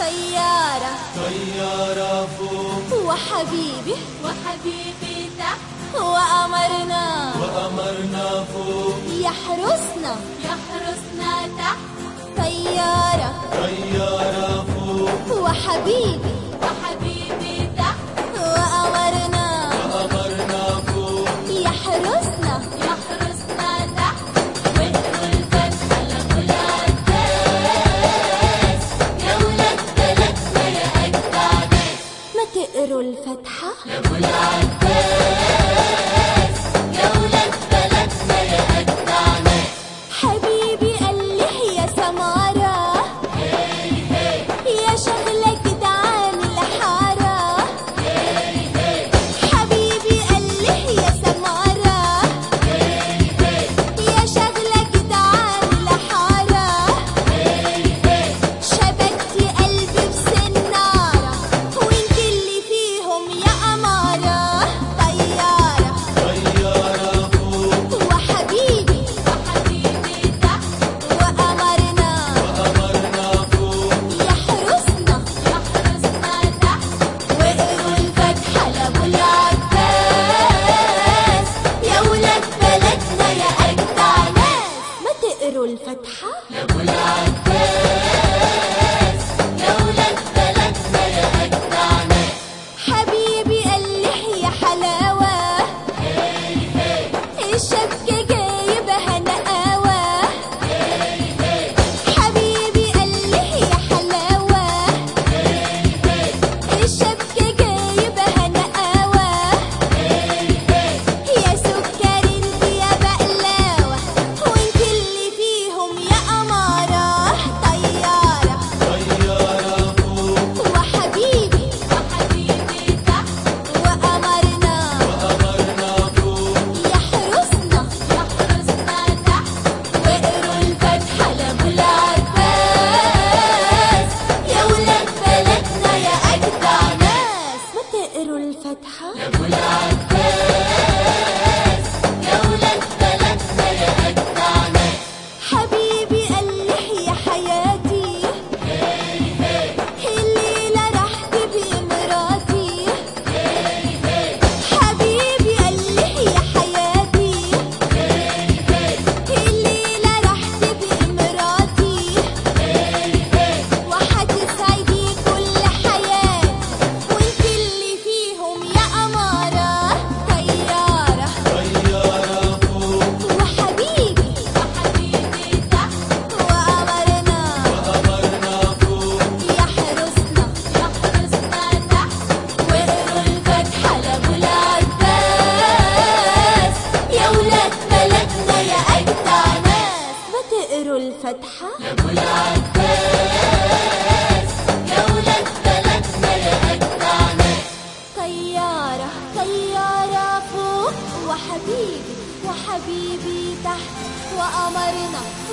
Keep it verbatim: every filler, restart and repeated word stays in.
طيارة طيارة فوق وحبيبي وحبيبي تحت وقمرنا وقمرنا فوق يحرسنا يحرسنا تحت. طيارة طيارة فوق وحبيبي وحبيبي تحت وقمرنا وقمرنا فوق يحرسنا يحرسنا تحت. واقروا الفتحة لأبو العباس يا ولاد بلدنا يا أجدع ناس. ما تقروا الفتحة لأبو العباس يا ولاد بلدنا يا أجدع ناس. حبيبي قال لي يا سمارة يا شغلة جدعان الحارة. حبيبي قال لي يا سمارة يا شغلة جدعان الحارة. شبكتي قلبي بسنارة وانت اللي فيهم يا أمارة. طيارة طيارة فوق وحبيبي وحبيبي تحت وقمرنا وقمرنا فوق يحرسنا يحرسنا تحت. واقروا الفتحة لأبو العباس يا ولاد بلدنا يا أجدع ناس. ما تقروا الفتحة لأبو العباس يا ولاد بلدنا يا أجدع ناس. حبيبي قال لي يا حلاوة الشبكة جايبها نقاوة. حبيبي قال لي يا حلاوة الشبكة جايبها نقاوة. يا سكر انت يا بقلاوة وانت اللي فيهم يا أمارة. طيارة طيارة فوق وحبيبي وحبيبي تحت وقمرنا وقمرنا فوق يحرسنا يحرسنا تحت. واقروا الفتحة لأبو العباس يا ولاد بلدنا يا أجدع ناس. ما تقروا الفتحة لأبو العباس يا ولاد بلدنا يا أجدع ناس. حبيبي قال لي يا حياتي الليلة راح تبقي مراتي. حبيبي قال لي يا حياتي الليلة راح تبقي مراتي وحتسعدي كل حياتي وانت اللي فيهم يا أمارة. طيارة طيارة فوق وحبيبي وحبيبي تحت وقمرنا وقمرنا فوق يحرسنا يحرسنا تحت. واقروا الفتحة لأبو العباس يا ولاد بلدنا يا أجدع ناس. ما تقروا الفتحة لأبو العباس يا ولاد بلدنا يا أجدع ناس. طيارة طيارة فوق وحبيبي وحبيبي تحت وقمرنا